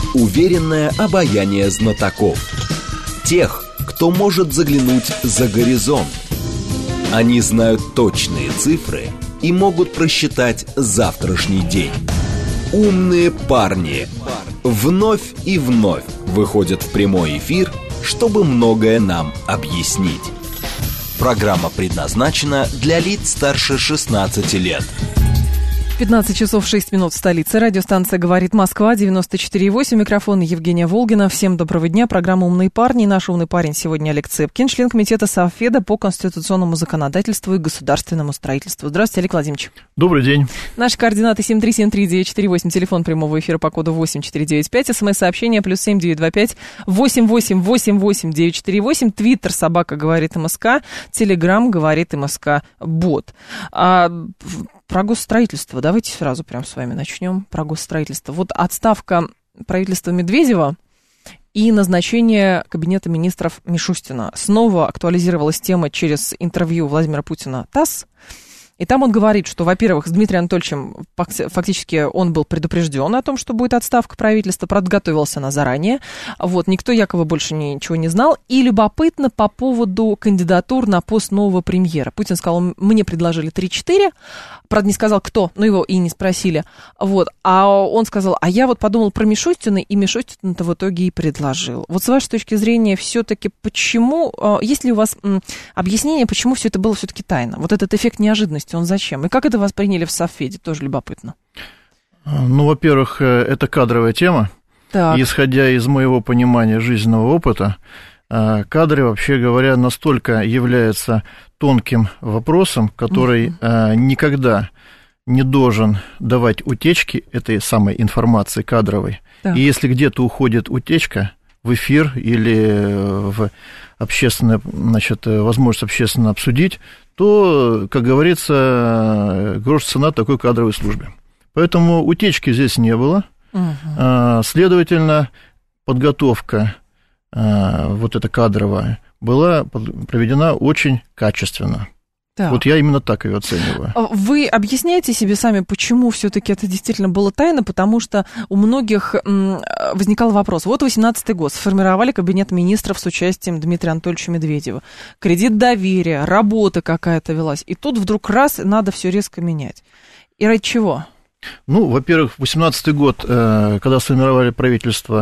Уверенное обаяние знатоков. Тех, кто может заглянуть за горизонт. Они знают точные цифры и могут просчитать завтрашний день. Умные парни вновь и вновь выходят в прямой эфир, чтобы многое нам объяснить. Программа предназначена для лиц старше 16 лет. 15 часов 6 минут в столице. Радиостанция «Говорит Москва», 94,8. Микрофон Евгения Волгина. Всем доброго дня. Программа «Умные парни». Наш умный парень сегодня Олег Цепкин, член комитета Совфеда по конституционному законодательству и государственному строительству. Здравствуйте, Олег Владимирович. Добрый день. Наши координаты 7373948, телефон прямого эфира по коду 8495, смс-сообщение +7 925 8888 948, твиттер собака говорит МСК, телеграм говорит МСК бот. Про госстроительство. Давайте сразу прям с вами начнем. Про госстроительство. Вот отставка правительства Медведева и назначение кабинета министров Мишустина. Снова актуализировалась тема через интервью Владимира Путина ТАСС. И там он говорит, что, во-первых, с Дмитрием Анатольевичем фактически он был предупрежден о том, что будет отставка правительства, подготовился она заранее. Вот, никто якобы больше ничего не знал. И любопытно по поводу кандидатур на пост нового премьера. Путин сказал, мне предложили 3-4, правда, не сказал, кто, но его и не спросили. Вот, а он сказал, а я вот подумал про Мишустина, и Мишустина-то в итоге и предложил. Вот с вашей точки зрения, все-таки почему, есть ли у вас объяснение, почему все это было все-таки тайно? Вот этот эффект неожиданности, он зачем? И как это восприняли в Совфеде? Тоже любопытно. Ну, во-первых, это кадровая тема. Так. Исходя из моего понимания жизненного опыта, кадры, вообще говоря, настолько являются тонким вопросом, который никогда не должен давать утечки этой самой информации кадровой. Так. И если где-то уходит утечка в эфир или в общественное, значит, возможность общественно обсудить, то, как говорится, грош цена такой кадровой службе. Поэтому утечки здесь не было. Следовательно, подготовка вот эта кадровая была проведена очень качественно. Так. Вот я именно так ее оцениваю. Вы объясняете себе сами, почему все-таки это действительно было тайно? Потому что у многих возникал вопрос. Вот 18-й год, сформировали кабинет министров с участием Дмитрия Анатольевича Медведева. Кредит доверия, работа какая-то велась. И тут вдруг раз, надо все резко менять. И ради чего? Ну, во-первых, 18-й год, когда сформировали правительство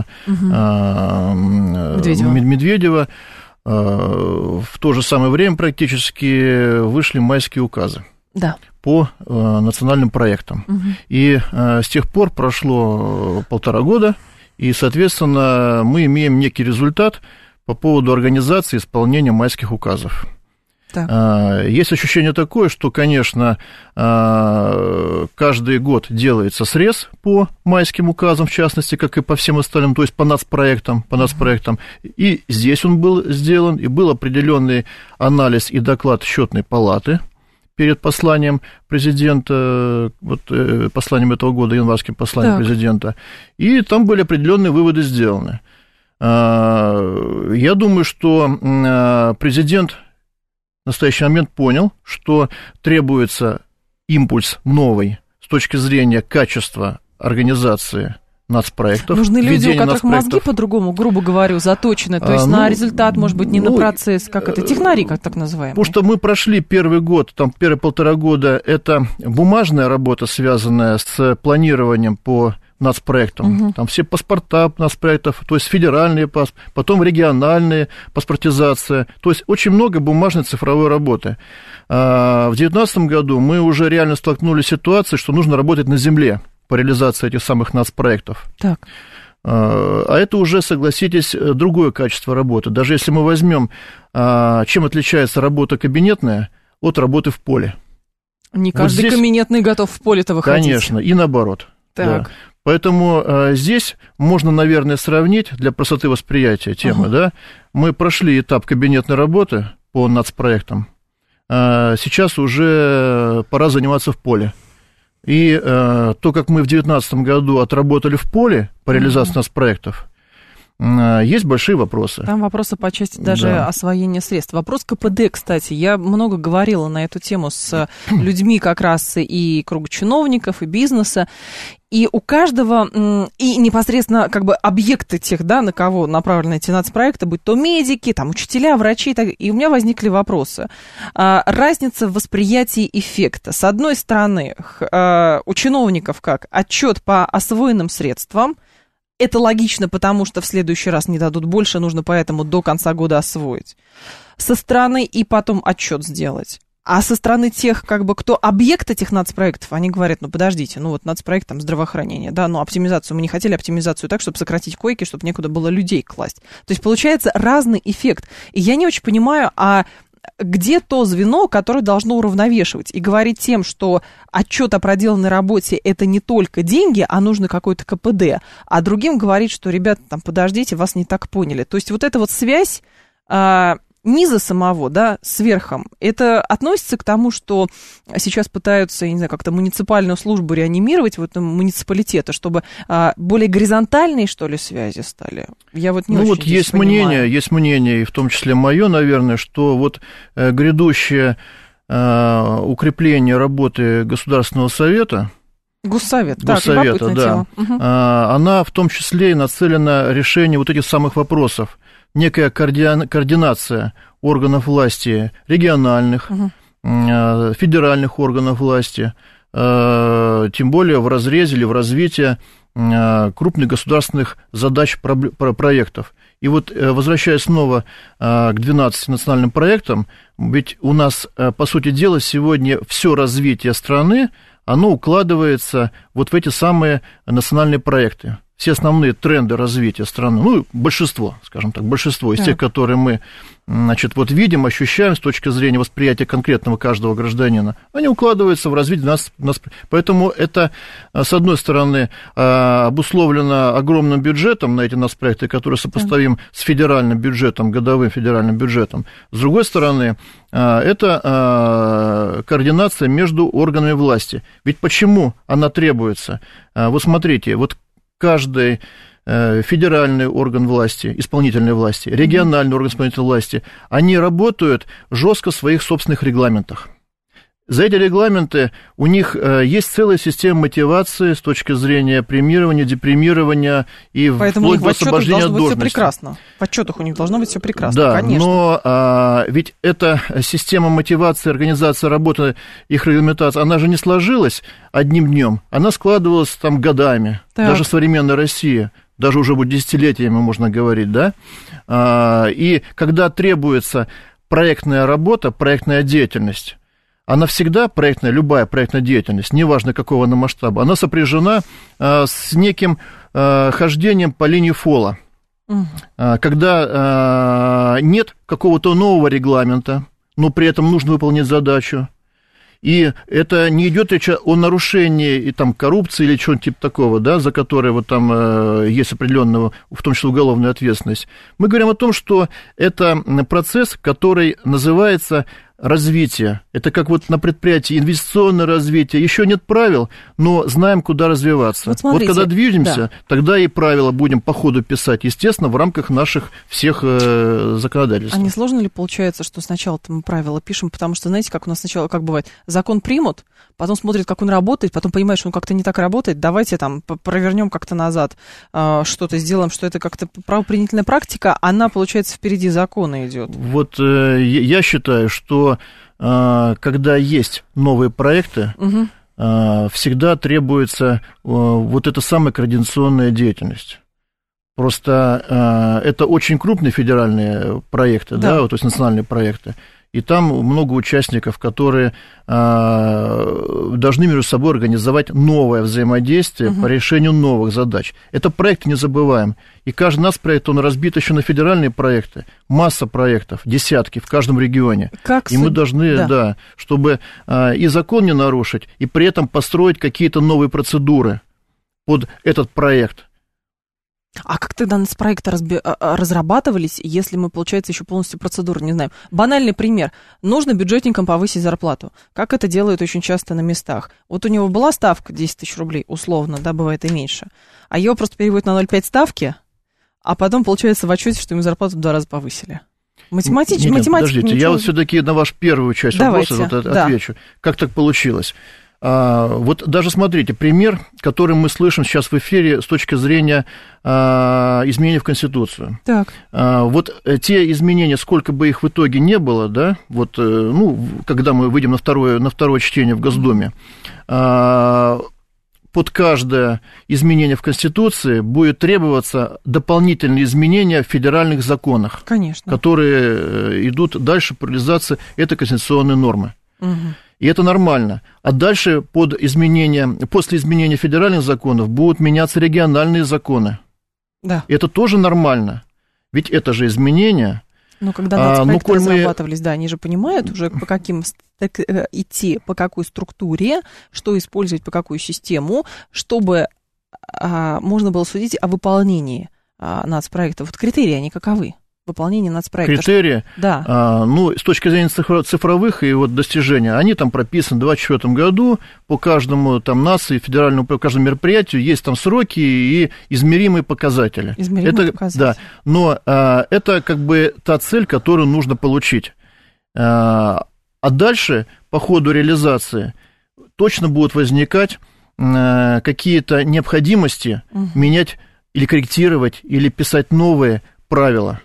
Медведева, в то же самое время практически вышли майские указы по национальным проектам. И с тех пор прошло 1,5 года, и, соответственно, мы имеем некий результат по поводу организации исполнения майских указов. Так. Есть ощущение такое, что, конечно, каждый год делается срез по майским указам, в частности, как и по всем остальным, то есть по нацпроектам. И здесь он был сделан, и был определенный анализ и доклад счетной палаты перед посланием президента, вот посланием этого года, январским посланием президента, и там были определенные выводы сделаны. Я думаю, что президент в настоящий момент понял, что требуется импульс новый с точки зрения качества организации нацпроектов. Нужны люди, у которых мозги по-другому, грубо говоря, заточены, то есть на результат, может быть, не на процесс, как это, технари, как так называемые. Потому что мы прошли первый год, там первые 1,5 года, это бумажная работа, связанная с планированием по нацпроектам. Там все паспорта нацпроектов, то есть федеральные паспорты, потом региональные, паспортизация. То есть очень много бумажной цифровой работы. В 2019 году мы уже реально столкнулись с ситуацией, что нужно работать на земле по реализации этих самых нацпроектов. Так. А это уже, согласитесь, другое качество работы. Даже если мы возьмем, чем отличается работа кабинетная от работы в поле. Не каждый вот здесь, кабинетный готов в поле-то выходить. Конечно, и наоборот. Так. Да. Поэтому здесь можно, наверное, сравнить для простоты восприятия темы. Да? Мы прошли этап кабинетной работы по нацпроектам. Сейчас уже пора заниматься в поле. И то, как мы в 2019 году отработали в поле по реализации нацпроектов, есть большие вопросы. Там вопросы по части даже освоения средств. Вопрос КПД, кстати. Я много говорила на эту тему с людьми как раз и круга чиновников, и бизнеса. И у каждого, и непосредственно как бы объекты тех, да, на кого направлены эти нацпроекты, будь то медики, там, учителя, врачи, и у меня возникли вопросы. Разница в восприятии эффекта. С одной стороны, у чиновников как отчет по освоенным средствам. Это логично, потому что в следующий раз не дадут больше, нужно поэтому до конца года освоить. Со стороны и потом отчет сделать. А со стороны тех, как бы, кто объект этих нацпроектов, они говорят, ну, подождите, ну, вот нацпроект там здравоохранение, да, ну, оптимизацию, мы не хотели оптимизацию так, чтобы сократить койки, чтобы некуда было людей класть. То есть получается разный эффект. И я не очень понимаю, а где то звено, которое должно уравновешивать и говорить тем, что отчет о проделанной работе – это не только деньги, а нужно какой-то КПД, а другим говорить, что, ребята, там, подождите, вас не так поняли. То есть вот эта вот связь низа самого, да, с верхом, это относится к тому, что сейчас пытаются, я не знаю, как-то муниципальную службу реанимировать, вот муниципалитета, чтобы более горизонтальные, что ли, связи стали? Я вот не очень вот есть мнение, и в том числе мое, наверное, что вот грядущее укрепление работы Государственного совета, Госсовета, да, тема. Она в том числе и нацелена на решение вот этих самых вопросов. Некая координация органов власти региональных, федеральных органов власти, тем более в разрезе или в развитии крупных государственных задач, проектов. И вот, возвращаясь снова к 12 национальным проектам, ведь у нас, по сути дела, сегодня все развитие страны, оно укладывается вот в эти самые национальные проекты. Все основные тренды развития страны, ну, большинство, скажем так, большинство из тех, которые мы, значит, вот видим, ощущаем с точки зрения восприятия конкретного каждого гражданина, они укладываются в развитие нас. Поэтому это, с одной стороны, обусловлено огромным бюджетом на эти нацпроекты, который сопоставим с федеральным бюджетом, годовым федеральным бюджетом. С другой стороны, это координация между органами власти. Ведь почему она требуется? Вот смотрите, вот каждый федеральный орган власти, исполнительной власти, региональный орган исполнительной власти, они работают жестко в своих собственных регламентах. За эти регламенты у них есть целая система мотивации с точки зрения премирования, депремирования и вплоть до освобождения от должности. Все прекрасно. В отчетах у них должно быть все прекрасно, да, конечно. Но ведь эта система мотивации, организации работы, их регламентации, она же не сложилась одним днем, она складывалась там годами, даже современная Россия. Даже уже будет десятилетиями, можно говорить, да? И когда требуется проектная работа, проектная деятельность, она всегда проектная, любая проектная деятельность, неважно какого она масштаба, она сопряжена с неким хождением по линии фола. Когда нет какого-то нового регламента, но при этом нужно выполнить задачу. И это не идет речь о нарушении и, там, коррупции или чего-нибудь типа такого, да, за которое вот там есть определенная, в том числе уголовная ответственность. Мы говорим о том, что это процесс, который называется развитие. Это как вот на предприятии инвестиционное развитие. Еще нет правил, но знаем, куда развиваться. Вот, смотрите, вот когда движемся, тогда и правила будем по ходу писать, естественно, в рамках наших всех законодательств. А не сложно ли получается, что сначала-то мы правила пишем, потому что, знаете, как у нас сначала, как бывает, закон примут, потом смотрят, как он работает, потом понимаешь, что он как-то не так работает, давайте там провернем как-то назад, что-то сделаем, что это как-то правоприменительная практика, она, получается, впереди закона идет. Вот я считаю, что когда есть новые проекты, всегда требуется вот эта самая координационная деятельность. Просто это очень крупные федеральные проекты, да, вот, то есть национальные проекты. И там много участников, которые должны между собой организовать новое взаимодействие по решению новых задач. Это проекты, не забываем. И каждый нацпроект, он разбит еще на федеральные проекты. Масса проектов, десятки в каждом регионе. И мы должны, чтобы и закон не нарушить, и при этом построить какие-то новые процедуры под этот проект. А как тогда нацпроекты разрабатывались, если мы, получается, еще полностью процедуру не знаем? Банальный пример. Нужно бюджетникам повысить зарплату. Как это делают очень часто на местах? Вот у него была ставка 10 тысяч рублей, условно, да, бывает и меньше. А его просто переводят на 0,5 ставки, а потом получается в отчете, что ему зарплату в 2 раза повысили. Математика. Подождите, я вот все-таки на вашу первую часть вопроса отвечу. Как так получилось? Вот даже смотрите, пример, который мы слышим сейчас в эфире с точки зрения изменений в Конституцию. Так. Вот те изменения, сколько бы их в итоге не было, да, вот, когда мы выйдем на второе чтение в Госдуме, под каждое изменение в Конституции будет требоваться дополнительные изменения в федеральных законах, конечно, которые идут дальше по реализации этой конституционной нормы. Угу. И это нормально. А дальше после изменения федеральных законов будут меняться региональные законы. Да. И это тоже нормально. Ведь это же изменения. Но когда нацпроекты разрабатывались, да, они же понимают уже, по каким идти, по какой структуре, что использовать, по какую систему, чтобы можно было судить о выполнении нацпроекта. Вот критерии, они каковы? Выполнение нацпроекта. Критерии, да. С точки зрения цифровых и вот достижения, они там прописаны в 2024 году, по каждому там нации, федеральному, по каждому мероприятию есть там сроки и измеримые показатели. Показатели. Да, но это как бы та цель, которую нужно получить. А дальше, по ходу реализации, точно будут возникать какие-то необходимости менять или корректировать, или писать новые правила.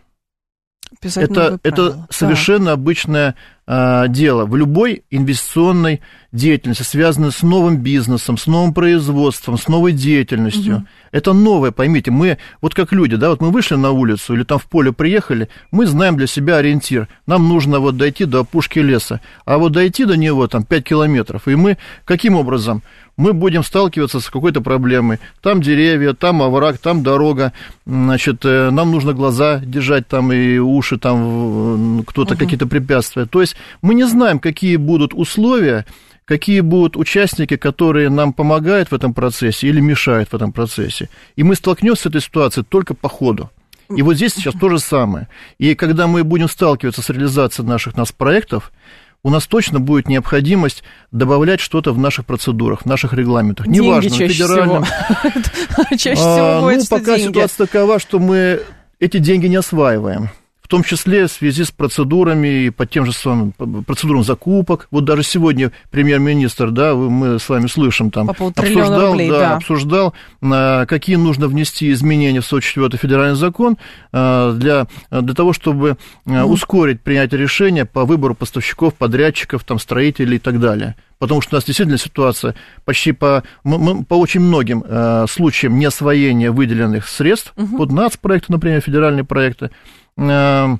Это совершенно обычное дело в любой инвестиционной деятельности, связанной с новым бизнесом, с новым производством, с новой деятельностью. Угу. Это новое, поймите, мы, вот как люди, да, вот мы вышли на улицу или там в поле приехали, мы знаем для себя ориентир, нам нужно вот дойти до опушки леса, а вот дойти до него там 5 километров, и мы каким образом? Мы будем сталкиваться с какой-то проблемой. Там деревья, там овраг, там дорога. Значит, нам нужно глаза держать там и уши, там кто-то какие-то препятствия. То есть мы не знаем, какие будут условия, какие будут участники, которые нам помогают в этом процессе или мешают в этом процессе. И мы столкнемся с этой ситуацией только по ходу. И вот здесь сейчас то же самое. И когда мы будем сталкиваться с реализацией наших проектов, у нас точно будет необходимость добавлять что-то в наших процедурах, в наших регламентах. Неважно, федеральном. Чаще всего будет, что пока ситуация такова, что мы эти деньги не осваиваем. В том числе в связи с процедурами и по тем же самым процедурам закупок. Вот даже сегодня премьер-министр, да, мы с вами слышим, там, обсуждал, какие нужно внести изменения в 104-й федеральный закон для того, чтобы ускорить принятие решения по выбору поставщиков, подрядчиков, там, строителей и так далее. Потому что у нас действительно ситуация почти по очень многим случаям неосвоения выделенных средств под нацпроекты, например, федеральные проекты. Начало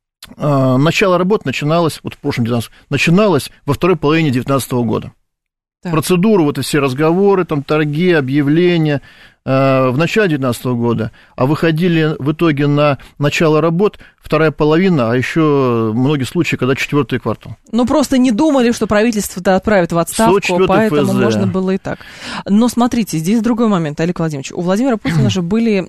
работы начиналось, вот в прошлом 19 начиналось во второй половине 2019 года. Так. Процедуру, вот и все разговоры, там, торги, объявления в начале 2019 года, а выходили в итоге на начало работ вторая половина, а еще многие случаи, когда четвертый квартал. Ну, просто не думали, что правительство-то отправит в отставку, поэтому ФЗ. Можно было и так. Но смотрите, здесь другой момент, Олег Владимирович. У Владимира Путина же были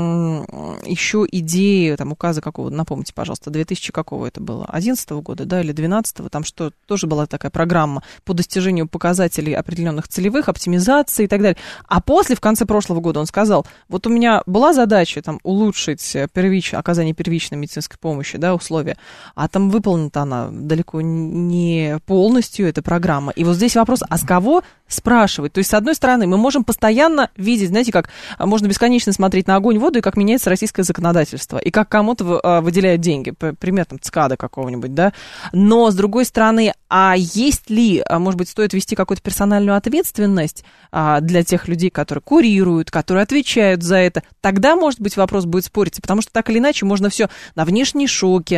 еще идеи, там, указа какого, напомните, пожалуйста, 2000 какого это было, 11 года, да, или 12-го, там что, тоже была такая программа по достижению показателей определенных целевых, оптимизации и так далее. А после, в конце прошлого года, он сказал, вот у меня была задача там улучшить оказание первичной медицинской помощи, да, условия, а там выполнена она далеко не полностью, эта программа. И вот здесь вопрос, а с кого спрашивать? То есть, с одной стороны, мы можем постоянно видеть, знаете, как можно бесконечно смотреть на огонь, воду, и как меняется российское законодательство, и как кому-то выделяют деньги, пример там ЦКАДа какого-нибудь, да, но, с другой стороны, а есть ли, может быть, стоит вести какую-то персональную ответственность для тех людей, которые курируют, которые отвечают за это, тогда, может быть, вопрос будет спориться, потому что так или иначе можно все на внешние шоки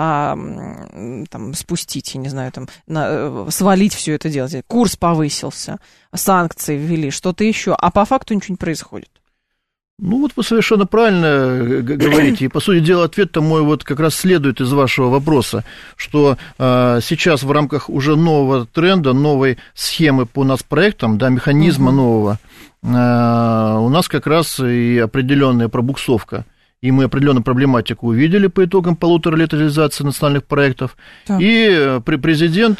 там, спустить, я не знаю, там, свалить все это делать. Курс повысился, санкции ввели, что-то еще, а по факту ничего не происходит. Ну, вот вы совершенно правильно говорите, и, по сути дела, ответ-то мой вот как раз следует из вашего вопроса, что сейчас в рамках уже нового тренда, новой схемы по нацпроектам, да, механизма нового, у нас как раз и определенная пробуксовка, и мы определенную проблематику увидели по итогам 1,5 лет реализации национальных проектов, так. И президент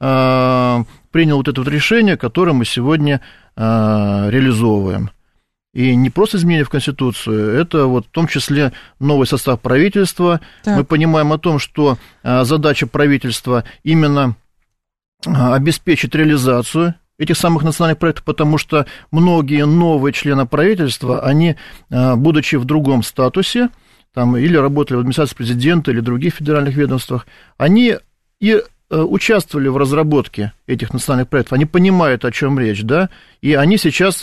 принял вот это вот решение, которое мы сегодня реализовываем. И не просто изменения в Конституцию, это вот в том числе новый состав правительства. Так. Мы понимаем о том, что задача правительства именно обеспечить реализацию этих самых национальных проектов, потому что многие новые члены правительства, они, будучи в другом статусе, там, или работали в администрации президента, или других федеральных ведомствах, они и участвовали в разработке этих национальных проектов, они понимают, о чем речь, да, и они сейчас,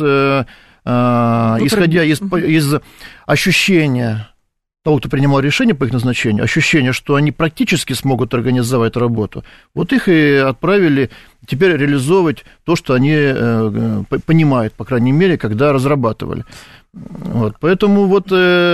исходя из ощущения того, кто принимал решение по их назначению, ощущение, что они практически смогут организовать работу, вот их и отправили теперь реализовывать то, что они понимают, по крайней мере, когда разрабатывали. Вот, поэтому вот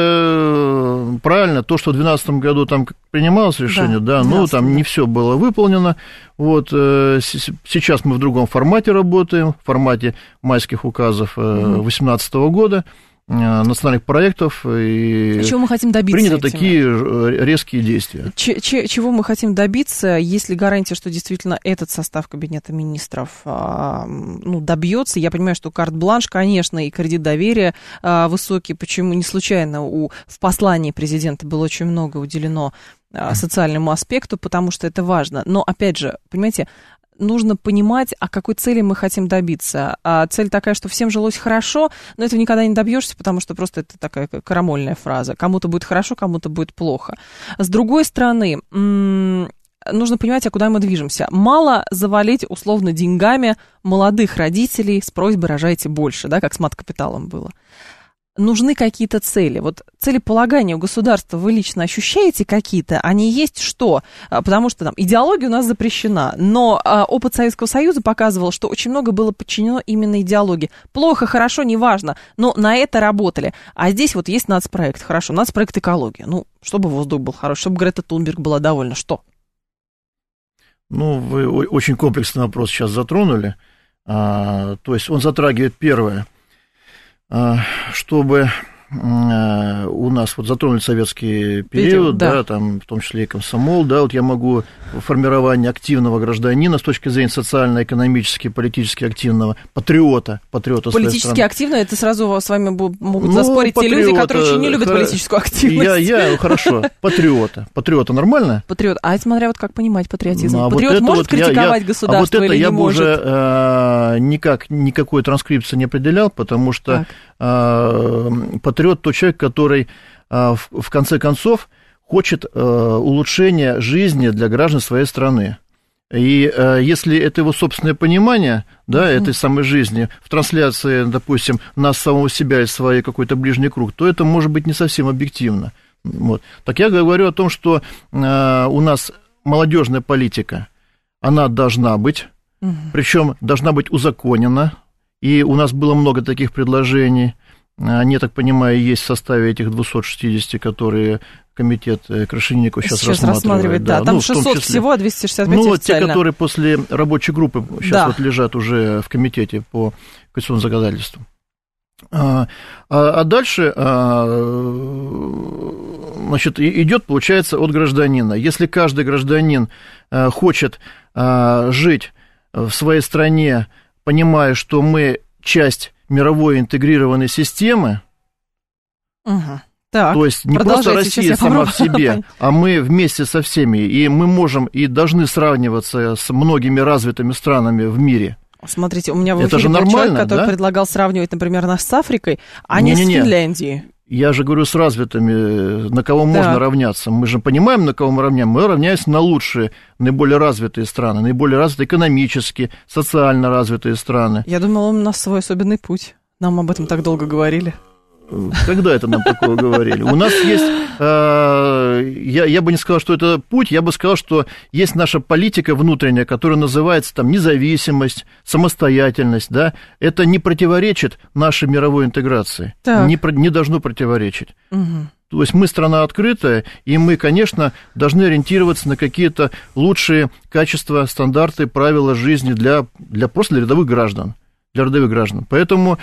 правильно, то, что в 2012 году там принималось решение, да, ну, там не все было выполнено. Вот, сейчас мы в другом формате работаем, в формате майских указов 2018 года, национальных проектов, и чего мы хотим добиться приняты этим? Такие резкие действия. Чего мы хотим добиться, есть ли гарантия, что действительно этот состав Кабинета министров добьется? Я понимаю, что карт-бланш, конечно, и кредит доверия высокий, почему не случайно в послании президента было очень много уделено социальному аспекту, потому что это важно. Но, опять же, понимаете, нужно понимать, о какой цели мы хотим добиться. А цель такая, что всем жилось хорошо, но этого никогда не добьешься, потому что просто это такая крамольная фраза. Кому-то будет хорошо, кому-то будет плохо. С другой стороны, нужно понимать, а куда мы движемся. Мало завалить условно деньгами молодых родителей с просьбой «рожайте больше», да, как с мат-капиталом было. Нужны какие-то цели. Вот целеполагания у государства вы лично ощущаете какие-то? Они есть что? Потому что там идеология у нас запрещена, но опыт Советского Союза показывал, что очень много было подчинено именно идеологии. Плохо, хорошо, неважно, но на это работали. А здесь вот есть нацпроект. Хорошо, нацпроект экология. Ну, чтобы воздух был хороший, чтобы Грета Тунберг была довольна. Что? Ну, вы очень комплексный вопрос сейчас затронули. То есть он затрагивает первое. Чтобы у нас вот затронули советский период, да, там, в том числе и комсомол, да, вот я могу формирование активного гражданина с точки зрения социально-экономически, политически активного, патриота политически активно, это сразу с вами могут заспорить те люди, которые очень не любят политическую активность. Хорошо, патриота нормально? Патриот, смотря вот как понимать патриотизм. Патриот может критиковать государство или не может? А вот это я бы уже никакой транскрипции не определял, потому что патриот тот человек, который в конце концов хочет улучшения жизни для граждан своей страны. И если это его собственное понимание, да, этой самой жизни в трансляции, допустим, нас самого себя и свой какой-то ближний круг, то это может быть не совсем объективно. Вот. Так я говорю о том, что у нас молодежная политика, она должна быть, причем должна быть узаконена, и у нас было много таких предложений. Они, я так понимаю, есть в составе этих 260, которые комитет Крашенинникова сейчас рассматривает. Да, там 600 всего, а 265 официально. Те, которые после рабочей группы сейчас вот лежат уже в комитете по конституционному законодательству. А дальше, значит, идет, получается, от гражданина. Если каждый гражданин хочет жить в своей стране, понимая, что мы часть мировой интегрированной системы, так, то есть не просто Россия сама в себе, а мы вместе со всеми, и мы можем и должны сравниваться с многими развитыми странами в мире. Смотрите, у меня в эфире был человек, который предлагал сравнивать, например, нас с Африкой, а не с Финляндией. Я же говорю с развитыми, на кого можно равняться. Мы же понимаем, на кого мы равняем. Мы равняемся на лучшие, наиболее развитые страны, наиболее развитые экономически, социально развитые страны. Я думала, у нас свой особенный путь. Нам об этом так долго говорили. Когда это нам такого говорили? У нас есть, я бы не сказал, что это путь, я бы сказал, что есть наша политика внутренняя, которая называется там независимость, самостоятельность, да, это не противоречит нашей мировой интеграции, не должно противоречить. То есть мы страна открытая, и мы, конечно, должны ориентироваться на какие-то лучшие качества, стандарты, правила жизни для просто для рядовых граждан, Поэтому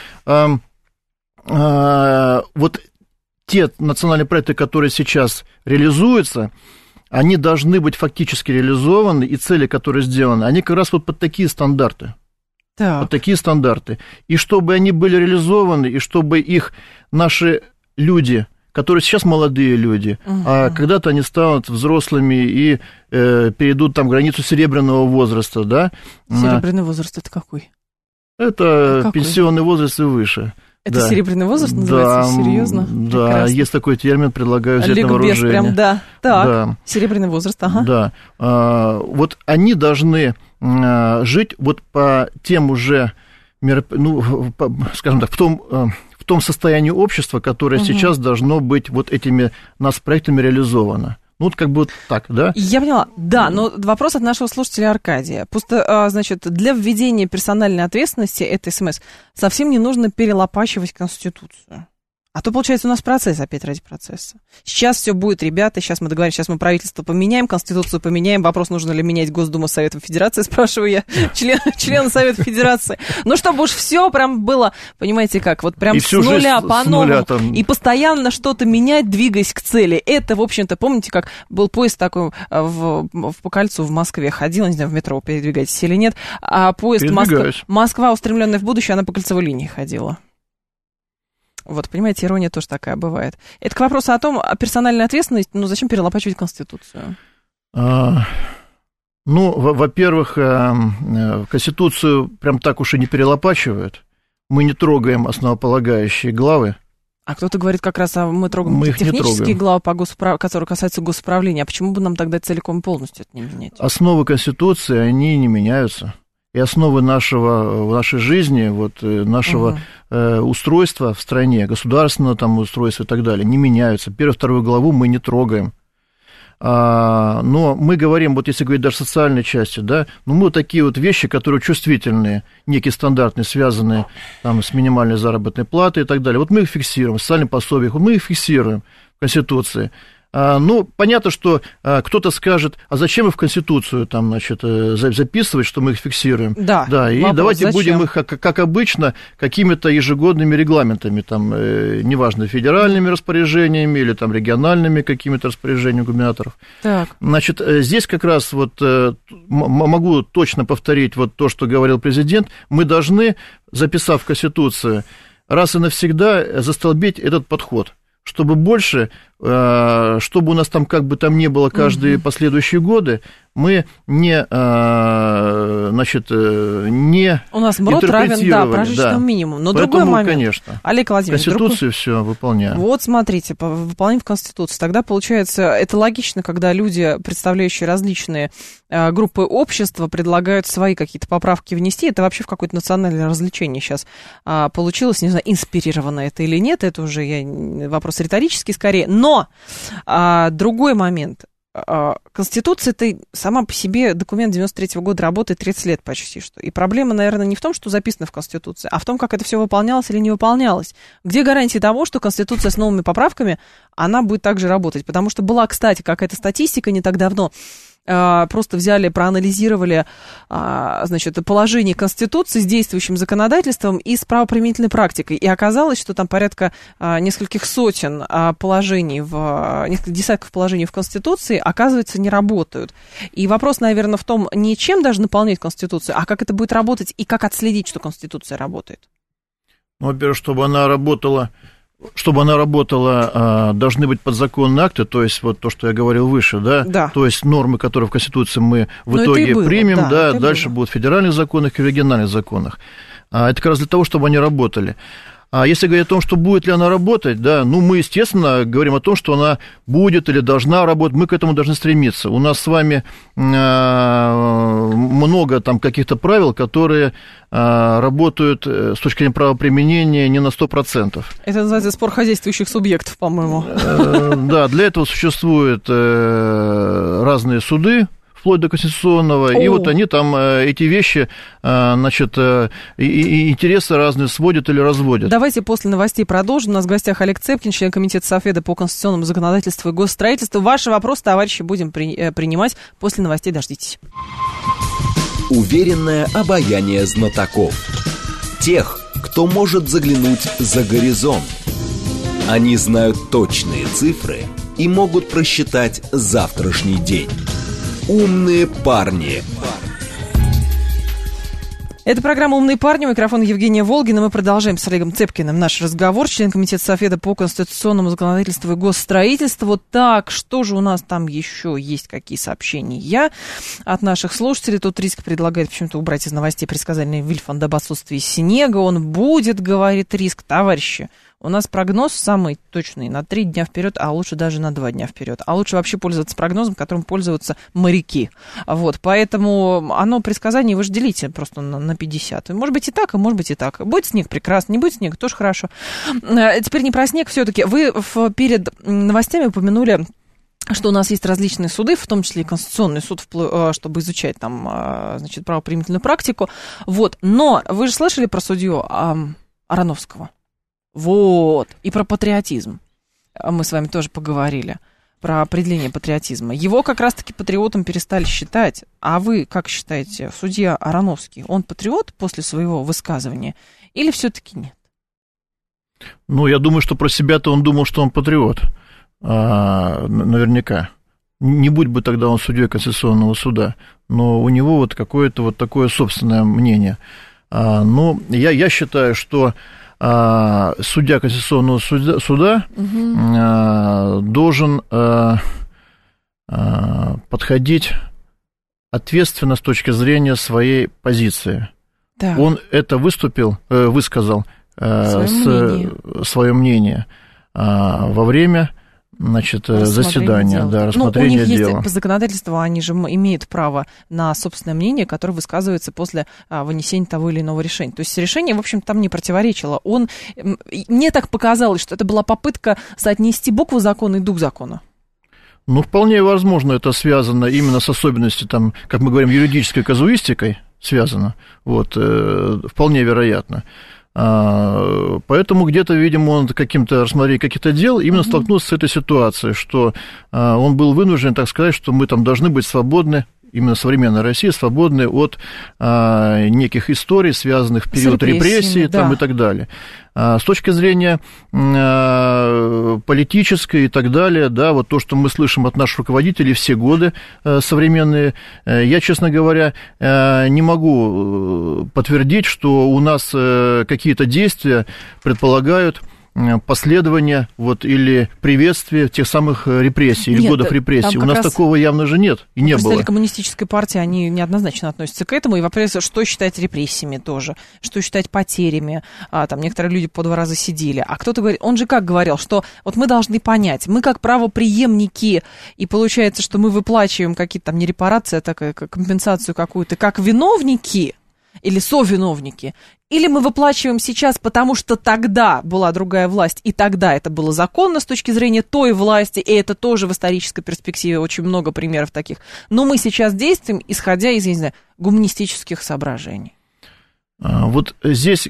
вот те национальные проекты, которые сейчас реализуются, они должны быть фактически реализованы, и цели, которые сделаны, они как раз вот под такие стандарты. Под такие стандарты. И чтобы они были реализованы, и чтобы их наши люди, которые сейчас молодые люди, а когда-то они станут взрослыми и перейдут там границу серебряного возраста, да? Серебряный возраст — это какой? Это пенсионный возраст и выше. Это серебряный возраст называется? Серьезно? Да, прекрасно. Есть такой термин, предлагаю взять на вооружение. Прям, да. Так, да. Серебряный возраст, ага. Да. Вот они должны жить вот по тем уже, скажем так, в том состоянии общества, которое сейчас должно быть вот этими нацпроектами реализовано. Ну, вот как бы вот так, да? Я поняла. Да, но вопрос от нашего слушателя Аркадия. Просто, значит, для введения персональной ответственности этой СМС совсем не нужно перелопачивать Конституцию. А то, получается, у нас процесс опять ради процесса. Сейчас все будет, ребята, сейчас мы договорились, сейчас мы правительство поменяем, Конституцию поменяем. Вопрос, нужно ли менять Госдуму Совета Федерации, спрашиваю я, члена Совета Федерации. Ну, чтобы уж все прям было, понимаете как, вот прям с нуля по-новому. И постоянно что-то менять, двигаясь к цели. Это, в общем-то, помните, как был поезд такой по кольцу в Москве ходил, не знаю, в метро передвигаетесь или нет, а поезд Москва, устремленная в будущее, она по кольцевой линии ходила. Вот, понимаете, ирония тоже такая бывает. Это к вопросу о том, персональная ответственность, зачем перелопачивать Конституцию? Во-первых, Конституцию прям так уж и не перелопачивают. Мы не трогаем основополагающие главы. А кто-то говорит как раз, мы трогаем технические главы, которые касаются госуправления. А почему бы нам тогда целиком и полностью это не менять? Основы Конституции, они не меняются. И основы нашей жизни, вот, нашего устройства в стране, государственного там устройства и так далее, не меняются. Первую, вторую главу мы не трогаем. Но мы говорим, вот если говорить даже о социальной части, да, мы вот такие вот вещи, которые чувствительные, некие стандартные, связанные там, с минимальной заработной платой и так далее, вот мы их фиксируем, в социальных пособиях, вот мы их фиксируем в Конституции. Понятно, что кто-то скажет, а зачем их в Конституцию там, значит, записывать, что мы их фиксируем? Да, и вопрос, давайте будем их, как обычно, какими-то ежегодными регламентами, там, неважно, федеральными распоряжениями или там, региональными какими-то распоряжениями губернаторов. Так. Значит, здесь как раз вот могу точно повторить вот то, что говорил президент, мы должны, записав в Конституцию, раз и навсегда застолбить этот подход. Чтобы больше, чтобы у нас там как бы там не было каждые последующие годы, мы не, значит, не у нас МРОТ равен, да, прожиточному минимуму. Но поэтому, другой момент, конечно, Олег Владимирович, Конституцию все выполняем. Вот смотрите, выполняем Конституцию. Тогда, получается, это логично, когда люди, представляющие различные группы общества, предлагают свои какие-то поправки внести. Это вообще в какое-то национальное развлечение сейчас получилось. Не знаю, инспирировано это или нет, это уже вопрос риторический скорее. Но другой момент. Конституция, это сама по себе документ 93-го года, работает 30 лет почти что. И проблема, наверное, не в том, что записано в Конституции, а в том, как это все выполнялось или не выполнялось. Где гарантия того, что Конституция с новыми поправками, она будет также работать? Потому что была, кстати, какая-то статистика не так давно, просто взяли, проанализировали, значит, положение Конституции с действующим законодательством и с правоприменительной практикой. И оказалось, что там порядка нескольких сотен положений, нескольких десятков положений в Конституции, оказывается, не работают. И вопрос, наверное, в том, не чем даже наполнять Конституцию, а как это будет работать и как отследить, что Конституция работает. Ну, во-первых, чтобы она работала, должны быть подзаконные акты, то есть вот то, что я говорил выше, да? То есть нормы, которые в Конституции мы в итоге примем, дальше будут в федеральных законах и в региональных законах. Это как раз для того, чтобы они работали. А если говорить о том, что будет ли она работать, мы, естественно, говорим о том, что она будет или должна работать, мы к этому должны стремиться. У нас с вами много там каких-то правил, которые работают с точки зрения правоприменения не на 100%. Это называется спор хозяйствующих субъектов, по-моему. Да, для этого существуют разные суды, вплоть до конституционного, и вот они там эти вещи, значит, и интересы разные сводят или разводят. Давайте после новостей продолжим. У нас в гостях Олег Цепкин, член комитета Совфеда по конституционному законодательству и госстроительству. Ваши вопросы, товарищи, будем принимать после новостей. Дождитесь. Уверенное обаяние знатоков. Тех, кто может заглянуть за горизонт. Они знают точные цифры и могут просчитать завтрашний день. Умные парни. Это программа «Умные парни». У микрофона Евгения Волгина. Мы продолжаем с Олегом Цепкиным наш разговор. Член комитета Совета по конституционному законодательству и госстроительству. Вот так, что же у нас там еще есть, какие сообщения от наших слушателей? Тут Риск предлагает почему-то убрать из новостей предсказание Вильфанда об отсутствии снега. Он будет, говорит Риск. Товарищи, у нас прогноз самый точный на 3 дня вперед, а лучше даже на 2 дня вперед. А лучше вообще пользоваться прогнозом, которым пользуются моряки. Вот, поэтому оно предсказание вы же делите просто на 50. Может быть и так, а может быть и так. Будет снег, прекрасно. Не будет снега, тоже хорошо. Теперь не про снег все-таки. Вы перед новостями упомянули, что у нас есть различные суды, в том числе и Конституционный суд, чтобы изучать там, значит, правоприменительную практику. Вот. Но вы же слышали про судью Ароновского? Вот. И про патриотизм. Мы с вами тоже поговорили. Про определение патриотизма. Его как раз-таки патриотом перестали считать. А вы как считаете, судья Ароновский, он патриот после своего высказывания или все-таки нет? Ну, я думаю, что про себя-то он думал, что он патриот. Наверняка. Не будь бы тогда он судьей Конституционного суда. Но у него вот какое-то вот такое собственное мнение. Но я считаю, что судья Конституционного суда должен подходить ответственно с точки зрения своей позиции. Да. Он это высказал свое мнение во время, значит, заседания, рассмотрения дела. У них есть по законодательству, они же имеют право на собственное мнение, которое высказывается после вынесения того или иного решения. То есть решение, в общем, там не противоречило. Мне так показалось, что это была попытка соотнести букву закона и дух закона. Ну, вполне возможно, это связано именно с особенностью, там, как мы говорим, юридической казуистикой связано. Вот, вполне вероятно. Поэтому где-то, видимо, он каким-то рассмотрением каких-то дел именно столкнулся с этой ситуацией, что он был вынужден, так сказать, что мы там должны быть свободны, именно современная Россия, свободны от неких историй, связанных в период репрессий там, и так далее. С точки зрения политической и так далее, да, вот то, что мы слышим от наших руководителей все годы современные, я, честно говоря, не могу подтвердить, что у нас какие-то действия предполагают последование вот, или приветствие тех самых репрессий, или годов репрессий. У нас такого явно же нет и не было. Представители коммунистической партии, они неоднозначно относятся к этому, и вопрос, что считать репрессиями тоже, что считать потерями, там некоторые люди по 2 раза сидели, а кто-то говорит, он же как говорил, что вот мы должны понять, мы как правопреемники, и получается, что мы выплачиваем какие-то там не репарации, а так, компенсацию какую-то, как виновники, или совиновники, или мы выплачиваем сейчас, потому что тогда была другая власть, и тогда это было законно с точки зрения той власти, и это тоже в исторической перспективе очень много примеров таких. Но мы сейчас действуем, исходя из, я не знаю, гуманистических соображений. Вот здесь,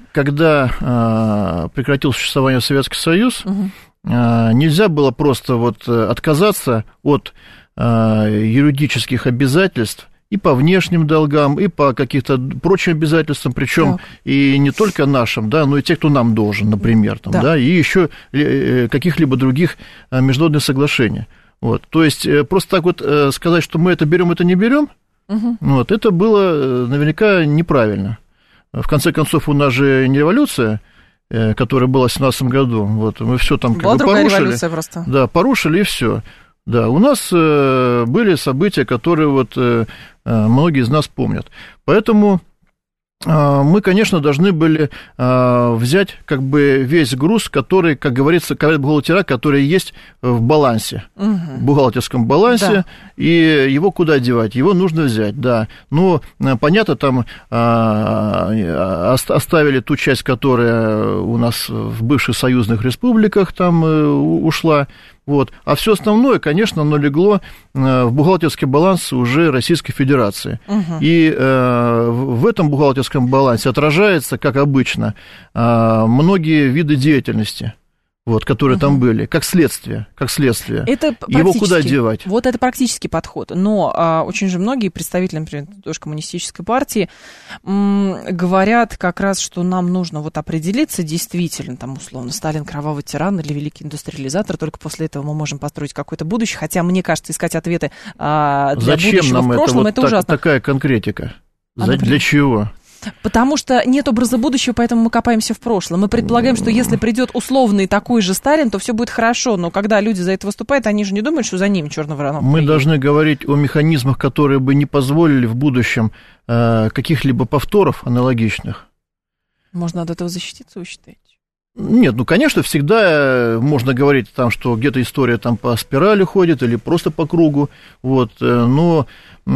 когда прекратил существование Советский Союз, нельзя было просто вот отказаться от юридических обязательств, и по внешним долгам, и по каким-то прочим обязательствам, причем и не только нашим, да, но и те, кто нам должен, например, там, да, и еще каких-либо других международных соглашений. Вот. То есть просто так вот сказать, что мы это берем, это не берем, вот, это было наверняка неправильно. В конце концов, у нас же не революция, которая была в 17 году, вот, мы все там как бы порушили. Просто. Да, порушили, и все. Да, у нас были события, которые вот многие из нас помнят. Поэтому мы, конечно, должны были взять как бы весь груз, который, как говорится, бухгалтера, который есть в балансе, в бухгалтерском балансе, и его куда девать? Его нужно взять, да. Ну, понятно, там оставили ту часть, которая у нас в бывших союзных республиках там ушла, вот. А все основное, конечно, оно легло в бухгалтерский баланс уже Российской Федерации. И в этом бухгалтерском балансе отражается, как обычно, многие виды деятельности, вот, которые там были, как следствие. Это его куда девать? Вот это практический подход. Но очень же многие представители, например, тоже коммунистической партии, говорят как раз, что нам нужно вот определиться действительно, там, условно, Сталин кровавый тиран или великий индустриализатор, только после этого мы можем построить какое-то будущее. Хотя, мне кажется, искать ответы для будущего в прошлом, это ужасно. Такая конкретика? Для чего? Потому что нет образа будущего, поэтому мы копаемся в прошлом. Мы предполагаем, что если придет условный такой же Сталин, то все будет хорошо. Но когда люди за это выступают, они же не думают, что за ними черный воронок. Мы должны говорить о механизмах, которые бы не позволили в будущем каких-либо повторов аналогичных. Можно от этого защититься, вы считаете? Нет, ну, конечно, всегда можно говорить, там, что где-то история там по спирали ходит или просто по кругу, вот, но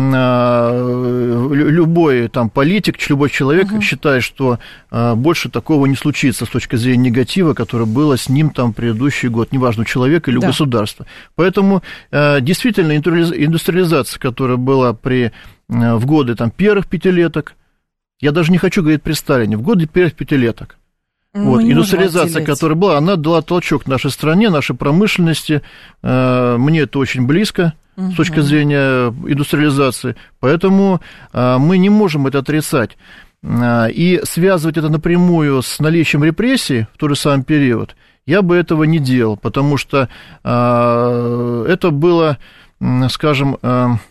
любой там политик, любой человек считает, что больше такого не случится с точки зрения негатива, которое было с ним там предыдущий год, неважно, человек или государство. Поэтому действительно индустриализация, которая была в годы там, первых пятилеток, я даже не хочу говорить при Сталине, в годы первых пятилеток, вот, индустриализация, которая была, она дала толчок нашей стране, нашей промышленности. Мне это очень близко с точки зрения индустриализации, поэтому мы не можем это отрицать. И связывать это напрямую с наличием репрессий в тот же самый период, я бы этого не делал, потому что это было, скажем,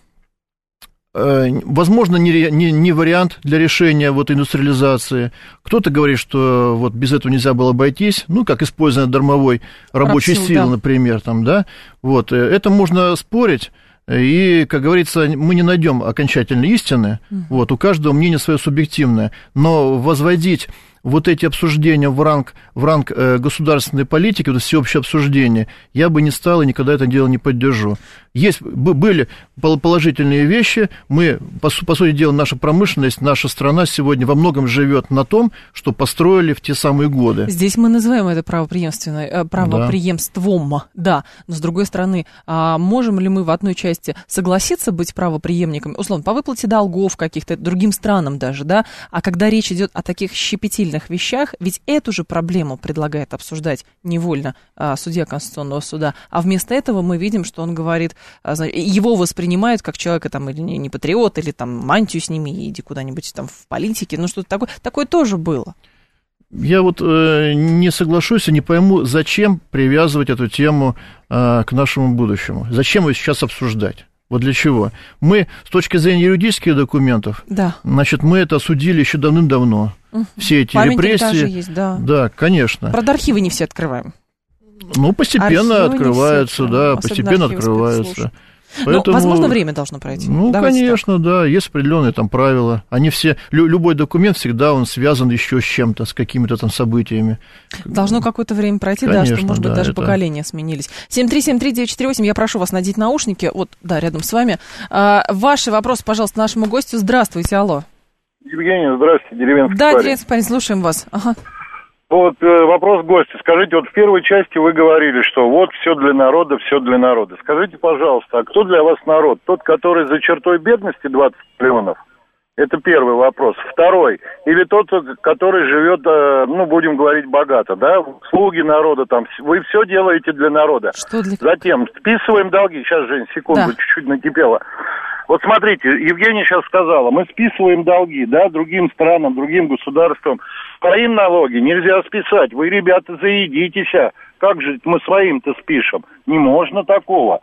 возможно, не вариант для решения вот индустриализации. Кто-то говорит, что вот без этого нельзя было обойтись, ну, как использование дармовой рабочей силы, например, там, да, вот, это можно спорить, и, как говорится, мы не найдем окончательной истины, вот, у каждого мнение свое субъективное, но возводить вот эти обсуждения в ранг государственной политики, вот всеобщее обсуждение, я бы не стал и никогда это дело не поддержу. Были положительные вещи, мы, по сути дела, наша промышленность, наша страна сегодня во многом живет на том, что построили в те самые годы. Здесь мы называем это правопреемством, да, но с другой стороны, можем ли мы в одной части согласиться быть правопреемниками, условно, по выплате долгов каких-то другим странам даже, да, а когда речь идет о таких щепетильных вещах, ведь эту же проблему предлагает обсуждать невольно судья Конституционного суда, а вместо этого мы видим, что он говорит, его воспринимают как человека там или не патриот, или там мантию сними, иди куда-нибудь там в политике, ну что-то такое тоже было. Я вот не соглашусь и не пойму, зачем привязывать эту тему к нашему будущему, зачем ее сейчас обсуждать. Вот для чего? Мы, с точки зрения юридических документов, значит, мы это осудили еще давным-давно. Все эти репрессии. Даже есть, да. Да, конечно. Правда, архивы не все открываем. Ну, постепенно открываются, да, постепенно открываются. Поэтому, возможно, время должно пройти. Ну, давайте конечно, так. Да, есть определенные там правила. Они все, любой документ всегда он связан еще с чем-то, с какими-то там событиями. Должно какое-то время пройти, конечно, да, что, может быть, даже поколения сменились. 7373948, я прошу вас надеть наушники. Вот, да, рядом с вами. Ваши вопросы, пожалуйста, нашему гостю. Здравствуйте, алло. Евгений, здравствуйте, деревенский парень. Да, деревенский парень, слушаем вас. Ага. Вот вопрос гостя. Скажите, вот в первой части вы говорили, что вот все для народа, все для народа. Скажите, пожалуйста, а кто для вас народ? Тот, который за чертой бедности 20 миллионов? Это первый вопрос. Второй. Или тот, который живет, ну, будем говорить, богато, да? Слуги народа там. Вы все делаете для народа. Что для... Затем списываем долги. Сейчас, Жень, секунду, чуть-чуть накипело. Вот смотрите, Евгения сейчас сказала, мы списываем долги, да, другим странам, другим государствам. Своим налоги нельзя списать. Вы, ребята, заедитесь. Как же мы своим-то спишем? Не можно такого.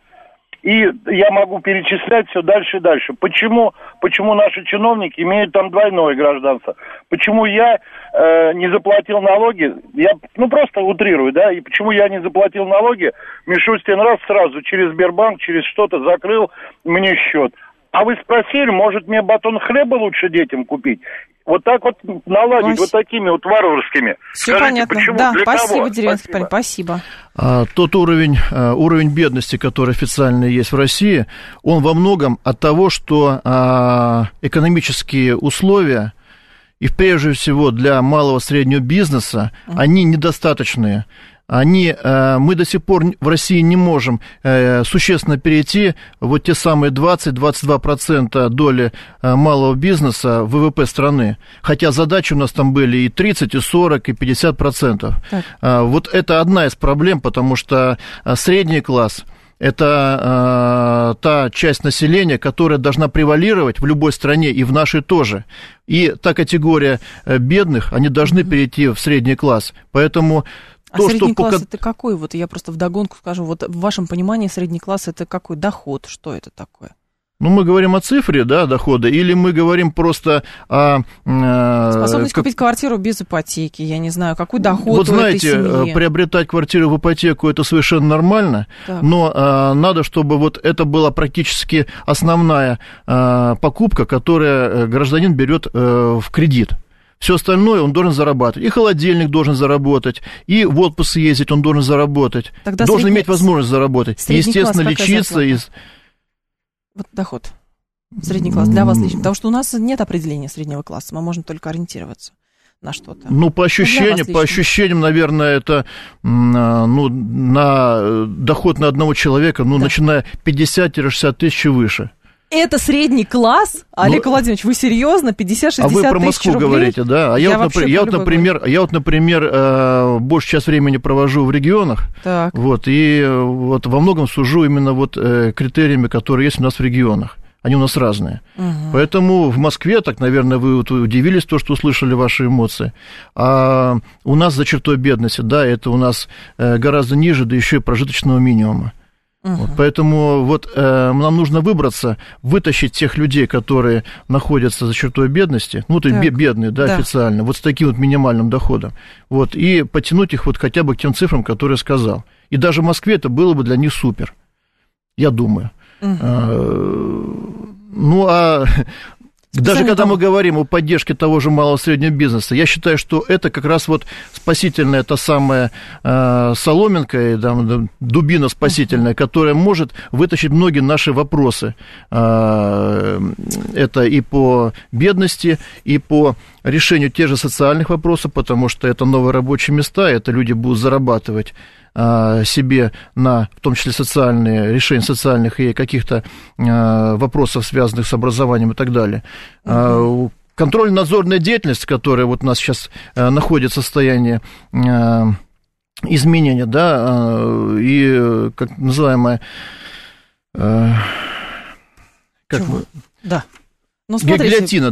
И я могу перечислять все дальше и дальше. Почему наши чиновники имеют там двойное гражданство? Почему я не заплатил налоги? Я, просто утрирую, да? И почему я не заплатил налоги? Мишустин раз сразу через Сбербанк, через что-то закрыл мне счет. А вы спросили, может, мне батон хлеба лучше детям купить? Вот так вот наладить, вот такими вот варварскими. Все понятно. Почему? Да, для спасибо, деревенский парень, спасибо. Тот уровень бедности, который официально есть в России, он во многом от того, что экономические условия, и прежде всего для малого и среднего бизнеса, они недостаточные. Мы до сих пор в России не можем существенно перейти вот те самые 20-22% доли малого бизнеса в ВВП страны. Хотя задачи у нас там были и 30, и 40, и 50%. Вот это одна из проблем, потому что средний класс – это та часть населения, которая должна превалировать в любой стране, и в нашей тоже. И та категория бедных, они должны перейти в средний класс. Поэтому... средний класс это какой? Вот я просто вдогонку скажу, вот в вашем понимании средний класс это какой доход? Что это такое? Ну, мы говорим о цифре, да, дохода, или мы говорим просто о... Способность купить квартиру без ипотеки, я не знаю, какой доход вот у знаете, этой семьи. Приобретать квартиру в ипотеку – это совершенно нормально, так. Но надо, чтобы вот это была практически основная покупка, которую гражданин берет в кредит. Все остальное он должен зарабатывать. И холодильник должен заработать, и в отпуск ездить он должен заработать. Тогда должен иметь возможность заработать. Естественно, лечиться. Вот доход. Средний класс для вас лично. Потому что у нас нет определения среднего класса. Мы можем только ориентироваться на что-то. Ну, по ощущениям, наверное, это на доход на одного человека, начиная 50-60 тысяч и выше. Это средний класс? Олег Владимирович, вы серьезно? 50-60 тысяч рублей? А вы про Москву говорите, да? Я вот, например, большую часть времени провожу в регионах. Так. Вот, и вот во многом сужу именно вот критериями, которые есть у нас в регионах. Они у нас разные. Угу. Поэтому в Москве, так, наверное, вы вот удивились, то, что услышали ваши эмоции. А у нас за чертой бедности, да, это у нас гораздо ниже, да еще и прожиточного минимума. Вот, поэтому вот нам нужно выбраться, вытащить тех людей, которые находятся за чертой бедности, то бедные, да, официально, вот с таким вот минимальным доходом, вот, и потянуть их вот хотя бы к тем цифрам, которые я сказал. И даже в Москве это было бы для них супер, я думаю. Даже когда мы говорим о поддержке того же малого и среднего бизнеса, я считаю, что это как раз вот спасительная та самая соломинка, дубина спасительная, которая может вытащить многие наши вопросы. Это и по бедности, и по решению тех же социальных вопросов, потому что это новые рабочие места, это люди будут зарабатывать себе на, в том числе, социальные решения социальных и каких-то вопросов, связанных с образованием и так далее. Контрольно-надзорная деятельность, которая вот у нас сейчас находится в состоянии изменения, да, и как называемая... Да. Гильотина,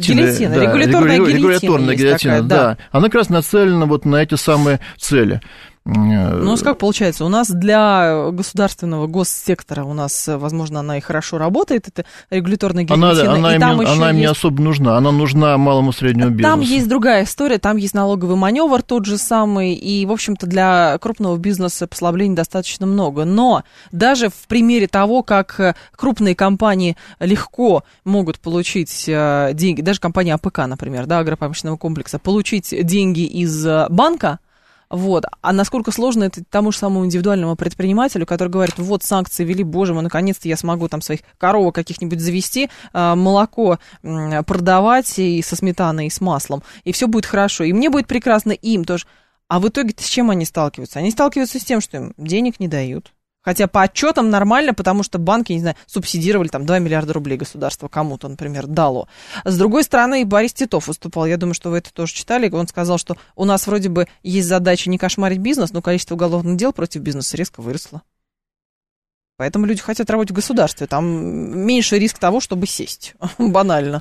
регуляторная гильотина, да. Она как раз нацелена вот на эти самые цели. Ну, как получается, у нас для государственного госсектора, у нас, возможно, она и хорошо работает, это регуляторная гильотина. Она им не особо нужна, она нужна малому и среднему бизнесу. Там есть другая история, там есть налоговый маневр тот же самый, и, в общем-то, для крупного бизнеса послаблений достаточно много. Но даже в примере того, как крупные компании легко могут получить деньги, даже компания АПК, например, да, агропромышленного комплекса, получить деньги из банка, вот. А насколько сложно это тому же самому индивидуальному предпринимателю, который говорит, вот санкции ввели, боже мой, наконец-то я смогу там своих коровок каких-нибудь завести, молоко продавать и со сметаной, и с маслом, и все будет хорошо, и мне будет прекрасно, и им тоже. А в итоге-то с чем они сталкиваются? Они сталкиваются с тем, что им денег не дают. Хотя по отчетам нормально, потому что банки, не знаю, субсидировали там 2 миллиарда рублей государство кому-то, например, дало. С другой стороны, и Борис Титов выступал, я думаю, что вы это тоже читали, он сказал, что у нас вроде бы есть задача не кошмарить бизнес, но количество уголовных дел против бизнеса резко выросло. Поэтому люди хотят работать в государстве, там меньше риск того, чтобы сесть, банально.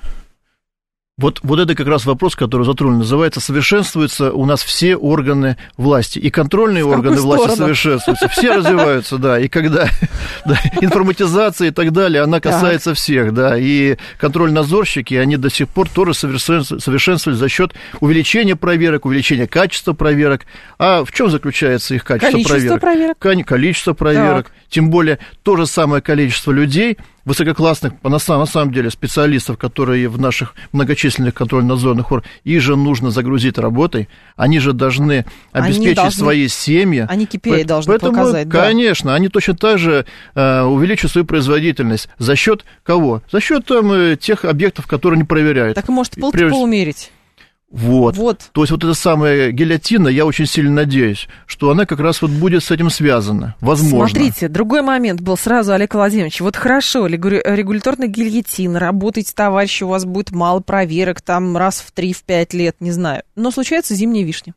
Вот это как раз вопрос, который затронули, называется, совершенствуются у нас все органы власти, и контрольные органы власти совершенствуются, все развиваются, да, и когда информатизация и так далее, она касается всех, да, и контрольно-надзорщики, они до сих пор тоже совершенствовались за счет увеличения проверок, увеличения качества проверок. А в чем заключается их качество проверок? Количество проверок, тем более то же самое количество людей, высококлассных, на самом деле, специалистов, которые в наших многочисленных контрольно-надзорных органах, их же нужно загрузить работой, они же должны обеспечить свои семьи. Они KPI должны показать, да. Конечно, они точно так же увеличат свою производительность. За счет кого? За счет тех объектов, которые они проверяют. Так и может пол умерить. Вот. То есть вот эта самая гильотина, я очень сильно надеюсь, что она как раз вот будет с этим связана. Возможно. Смотрите, другой момент был сразу, Олег Владимирович. Вот хорошо, регуляторная гильотина, работайте, товарищи, у вас будет мало проверок, там раз в 3-5 лет, не знаю. Но случается зимняя вишня.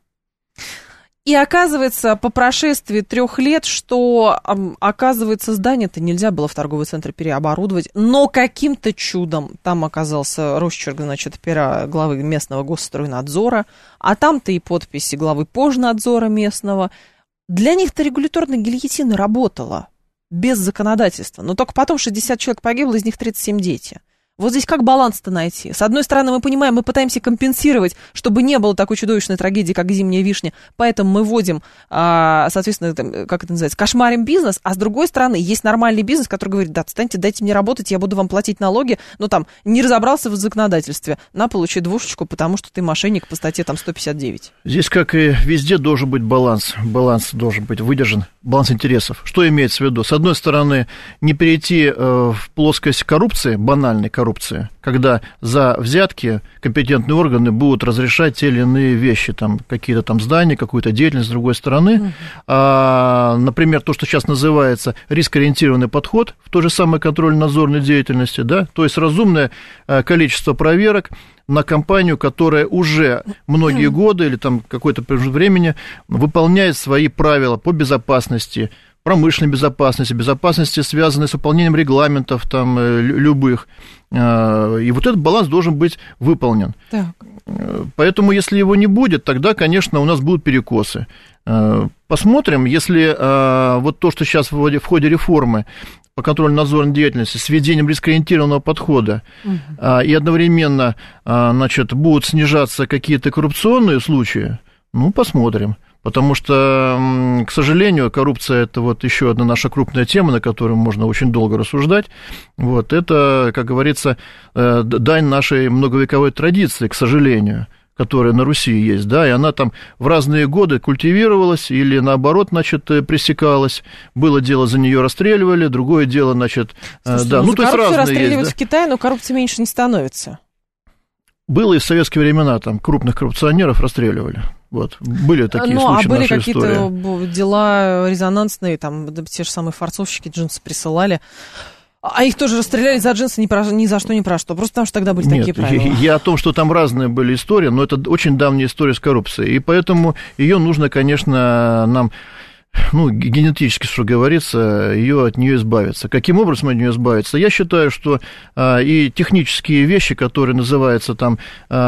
И оказывается, по прошествии 3 лет, что, оказывается, здание-то нельзя было в торговый центр переоборудовать, но каким-то чудом там оказался росчерк, значит, пера главы местного госстройнадзора, а там-то и подписи главы пожнадзора местного. Для них-то регуляторная гильотина работала. без законодательства. Но только потом 60 человек погибло, из них 37 дети. Вот здесь как баланс-то найти? С одной стороны, мы понимаем, мы пытаемся компенсировать, чтобы не было такой чудовищной трагедии, как зимняя вишня, поэтому мы вводим, соответственно, как это называется, кошмарим бизнес, а с другой стороны, есть нормальный бизнес, который говорит, да, отстаньте, дайте мне работать, я буду вам платить налоги, но там не разобрался в законодательстве, на, получи 2, потому что ты мошенник по статье там 159. Здесь, как и везде, должен быть баланс должен быть выдержан, баланс интересов. Что имеется в виду? С одной стороны, не перейти в плоскость коррупции, банальной коррупции, когда за взятки компетентные органы будут разрешать те или иные вещи, там, какие-то там здания, какую-то деятельность, с другой стороны. Например, то, что сейчас называется рискоориентированный подход в той же самой контрольно-надзорной деятельности, да, то есть разумное количество проверок на компанию, которая уже многие годы или там какой-то промежуток времени выполняет свои правила по безопасности, промышленной безопасности, безопасности, связанной с выполнением регламентов там, любых. И вот этот баланс должен быть выполнен. Так. Поэтому, если его не будет, тогда, конечно, у нас будут перекосы. Посмотрим, если вот то, что сейчас в ходе реформы по контрольно-надзорной деятельности с введением рискоориентированного подхода и одновременно, значит, будут снижаться какие-то коррупционные случаи, ну, посмотрим. Потому что, к сожалению, коррупция – это вот еще одна наша крупная тема, на которую можно очень долго рассуждать. Вот это, как говорится, дань нашей многовековой традиции, к сожалению, которая на Руси есть, да, и она там в разные годы культивировалась или, наоборот, значит, пресекалась. Было дело, за нее расстреливали, другое дело, значит, слушайте, да. Ну, то есть разные расстреливают есть, в Китае, но коррупция меньше не становится. Было и в советские времена, там, крупных коррупционеров расстреливали. Вот, были такие случаи в нашей истории. А были какие-то дела резонансные, там, те же самые форцовщики джинсы присылали, а их тоже расстреляли за джинсы ни за что, ни про что, просто потому что тогда были такие правила. Я о том, что там разные были истории, но это очень давняя история с коррупцией, и поэтому ее нужно, конечно, нам... ну, генетически, что говорится, от нее избавиться. Каким образом от нее избавиться? Я считаю, что и технические вещи, которые называются там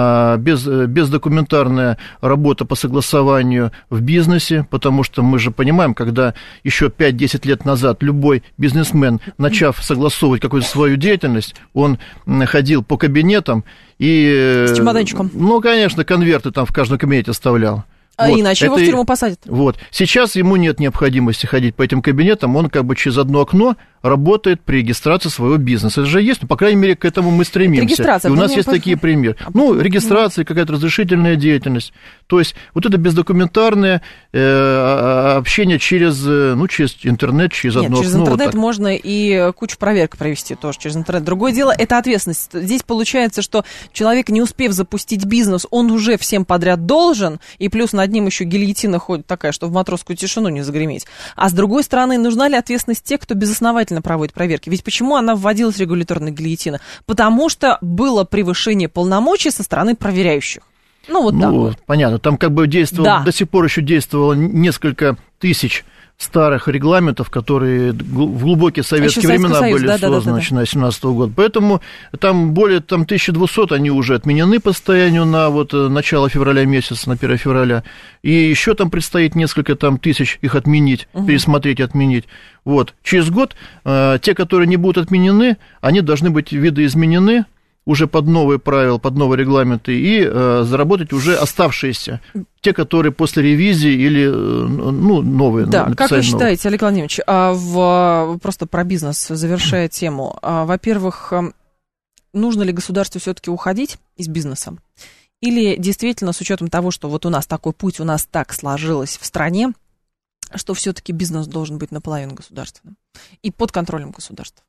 бездокументарная работа по согласованию в бизнесе, потому что мы же понимаем, когда еще 5-10 лет назад любой бизнесмен, начав согласовывать какую-то свою деятельность, он ходил по кабинетам и... С чемоданчиком. Ну, конечно, конверты там в каждом кабинете оставлял. Вот, иначе его в тюрьму посадят. Вот. Сейчас ему нет необходимости ходить по этим кабинетам, он как бы через одно окно работает при регистрации своего бизнеса. Это же есть, ну, по крайней мере, к этому мы стремимся. И у нас есть такие примеры. Ну, регистрация, какая-то разрешительная деятельность. То есть вот это бездокументарное общение через интернет, через одно окно. Через интернет вот можно и кучу проверок провести тоже через интернет. Другое дело, это ответственность. Здесь получается, что человек, не успев запустить бизнес, он уже всем подряд должен, и плюс над ним еще гильотина ходит такая, что в матросскую тишину не загреметь. А с другой стороны, нужна ли ответственность тех, кто безосновательно проводит проверки? Ведь почему она вводилась, регуляторная гильотина? Потому что было превышение полномочий со стороны проверяющих. Ну, вот так вот. Понятно. Там как бы действовало, до сих пор еще действовало несколько тысяч старых регламентов, которые в глубокие советские времена были созданы, начиная с 17 года. Поэтому там более 1200 они уже отменены по состоянию на вот начало февраля месяца, на 1 февраля. И еще там предстоит несколько тысяч их отменить, пересмотреть и отменить. Вот. Через год те, которые не будут отменены, они должны быть видоизменены уже под новые правила, под новые регламенты, и заработать уже оставшиеся, те, которые после ревизии или новые. Да, как вы считаете, Олег Владимирович, просто про бизнес, завершая тему, во-первых, нужно ли государству все-таки уходить из бизнеса? Или действительно, с учетом того, что вот у нас такой путь, у нас так сложилось в стране, что все-таки бизнес должен быть наполовину государственным и под контролем государства?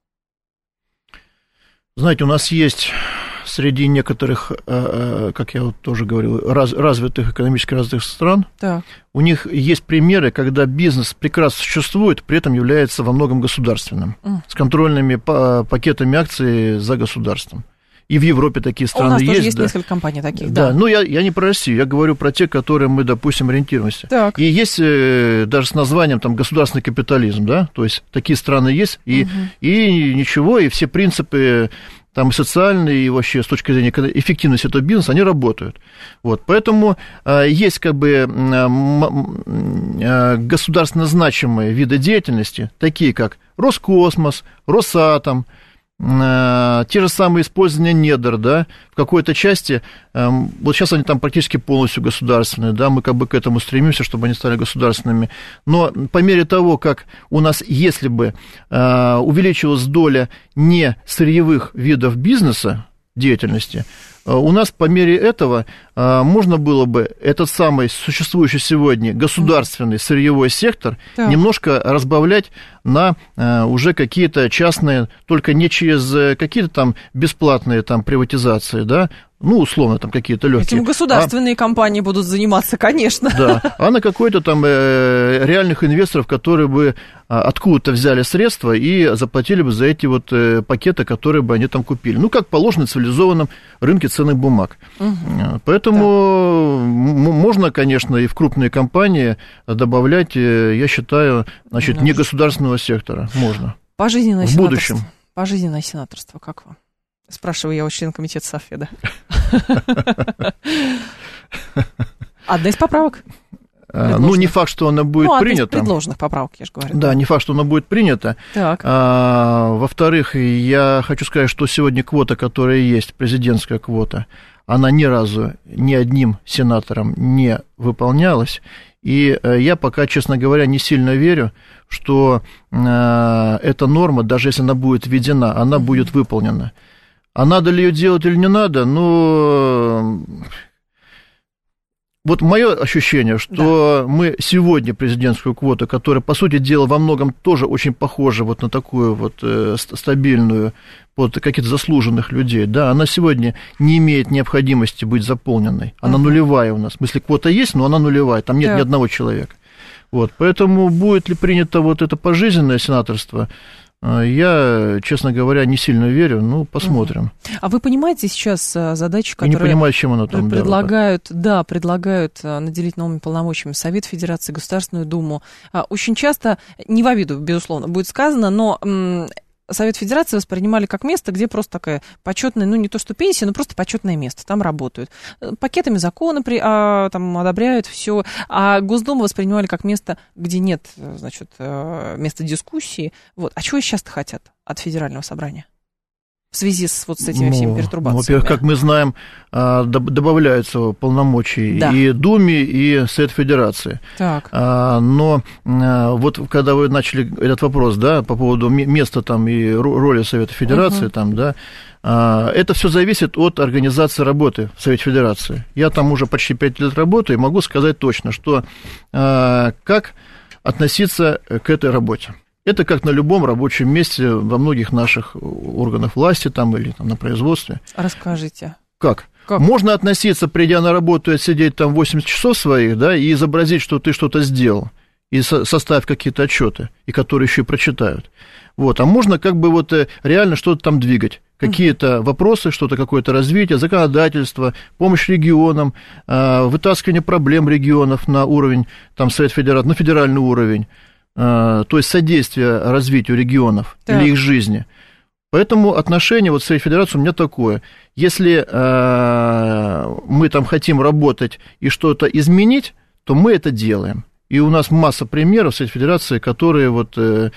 Знаете, у нас есть среди некоторых, как я вот тоже говорил, развитых, экономически развитых стран, у них есть примеры, когда бизнес прекрасно существует, при этом является во многом государственным, с контрольными пакетами акций за государством. И в Европе такие страны есть. У нас тоже есть несколько компаний таких, да. Но я не про Россию, я говорю про те, которые мы, допустим, ориентируемся. Так. И есть даже с названием там государственный капитализм, да, то есть такие страны есть, и ничего, и все принципы там и социальные, и вообще с точки зрения эффективности этого бизнеса, они работают. Вот, поэтому есть как бы государственно значимые виды деятельности, такие как Роскосмос, Росатом, те же самые использования недр, да, в какой-то части, вот сейчас они там практически полностью государственные, да, мы как бы к этому стремимся, чтобы они стали государственными, но по мере того, как у нас, если бы увеличилась доля не сырьевых видов бизнеса, деятельности, у нас по мере этого можно было бы этот самый существующий сегодня государственный сырьевой сектор немножко разбавлять на уже какие-то частные, только не через какие-то там бесплатные там приватизации, да, ну, условно, там какие-то легкие. Этим государственные компании будут заниматься, конечно. Да, а на какой-то там реальных инвесторов, которые бы откуда-то взяли средства и заплатили бы за эти вот пакеты, которые бы они там купили. Ну, как положено в цивилизованном рынке ценных бумаг. Поэтому можно, конечно, и в крупные компании добавлять, я считаю, значит, негосударственного сектора. Можно. Пожизненное в будущем. Пожизненное сенаторство, как вам? Спрашиваю я у члена комитета Софеда. Одна из поправок. Ну, не факт, что она будет принята. Одна из предложенных поправок, я же говорю. Да, не факт, что она будет принята. Так. Во-вторых, я хочу сказать, что сегодня квота, которая есть, президентская квота, она ни разу ни одним сенатором не выполнялась. И я пока, честно говоря, не сильно верю, что эта норма, даже если она будет введена, она будет выполнена. А надо ли ее делать или не надо? Ну, вот мое ощущение, что мы сегодня президентскую квоту, которая, по сути дела, во многом тоже очень похожа вот на такую вот стабильную, под каких-то заслуженных людей, да, она сегодня не имеет необходимости быть заполненной. Она нулевая у нас. В смысле, квота есть, но она нулевая, там нет ни одного человека. Вот, поэтому будет ли принято вот это пожизненное сенаторство, я, честно говоря, не сильно верю, ну, посмотрим. А вы понимаете сейчас задачу, которую... Я не понимаю, чем она там... предлагают наделить новыми полномочиями Совет Федерации, Государственную Думу. Очень часто, не в обиду, безусловно, будет сказано, но... Совет Федерации воспринимали как место, где просто такая почетная, ну, не то что пенсия, но просто почетное место, там работают. Пакетами закона там одобряют все, а Госдуму воспринимали как место, где нет, значит, места дискуссии. Вот. А чего сейчас-то хотят от Федерального собрания? В связи с вот с этими всеми пертурбациями. Во-первых, как мы знаем, добавляются полномочий и Думе, и Совет Федерации. Так. Но вот когда вы начали этот вопрос, да, по поводу места там и роли Совета Федерации, там, да, это все зависит от организации работы в Совете Федерации. Я там уже почти 5 лет работаю и могу сказать точно, что как относиться к этой работе. Это как на любом рабочем месте во многих наших органах власти там, или там, на производстве. Расскажите. Как? Можно относиться, придя на работу и отсидеть там 80 часов своих, да, и изобразить, что ты что-то сделал, и составить какие-то отчеты, и которые еще и прочитают. Вот. А можно как бы вот реально что-то там двигать. Какие-то вопросы, что-то, какое-то развитие, законодательство, помощь регионам, вытаскивание проблем регионов на уровень, там, Совет Федерации, на федеральный уровень. То есть содействие развитию регионов или их жизни. Поэтому отношение вот в Совет Федерации у меня такое. Если мы там хотим работать и что-то изменить, то мы это делаем. И у нас масса примеров в Совете Федерации, которые вот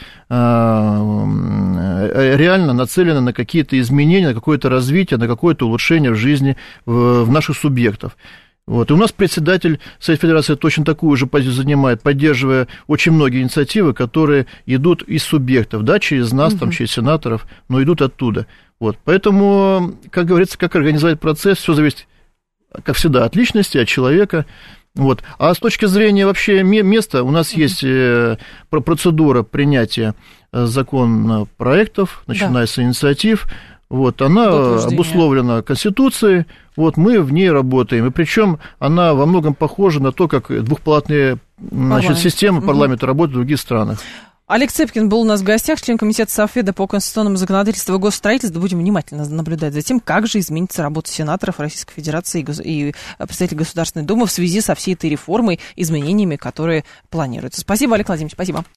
реально нацелены на какие-то изменения, на какое-то развитие, на какое-то улучшение в жизни в наших субъектов. Вот. И у нас председатель Совета Федерации точно такую же позицию занимает, поддерживая очень многие инициативы, которые идут из субъектов, да, через нас, там, через сенаторов, но идут оттуда. Вот. Поэтому, как говорится, как организовать процесс, все зависит, как всегда, от личности, от человека. Вот. А с точки зрения вообще места, у нас есть процедура принятия законопроектов, начиная с инициатив. Вот, она обусловлена Конституцией, вот мы в ней работаем. И причем она во многом похожа на то, как двухпалатные системы парламента работают в других странах. Олег Цепкин был у нас в гостях, член комитета Софеда по конституционному законодательству и госстроительству. Будем внимательно наблюдать за тем, как же изменится работа сенаторов Российской Федерации и представителей Государственной Думы в связи со всей этой реформой, изменениями, которые планируются. Спасибо, Олег Владимирович, спасибо.